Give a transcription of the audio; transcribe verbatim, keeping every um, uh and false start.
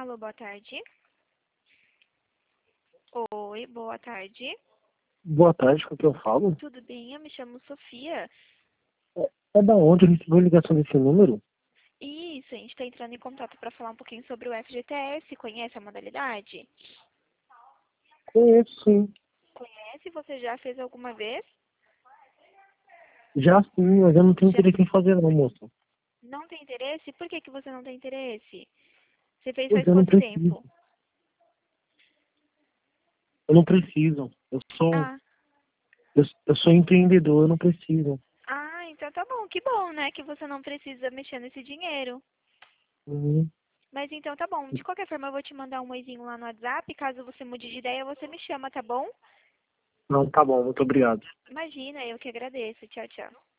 Alô, boa tarde. Oi, boa tarde. Boa tarde, com quem eu falo? Tudo bem? Eu me chamo Sofia. É, é da onde eu recebi a ligação desse número? Isso, a gente está entrando em contato para falar um pouquinho sobre o F G T S. Conhece a modalidade? Conheço, sim. Conhece? Você já fez alguma vez? Já sim, mas eu não tenho Já interesse em fazer não, moça. não tem interesse? Por que, que você não tem interesse? Você fez Pois faz eu não quanto preciso. tempo? Eu não preciso. Eu sou, Ah, eu, eu sou empreendedor, eu não preciso. ah, então tá bom. Que bom, né? Que você não precisa mexer nesse dinheiro. Uhum. Mas então tá bom. De qualquer forma, eu vou te mandar um oizinho lá no WhatsApp. Caso você mude de ideia, você me chama, tá bom? Não, tá bom, muito obrigado. Imagina, eu que agradeço. Tchau, tchau.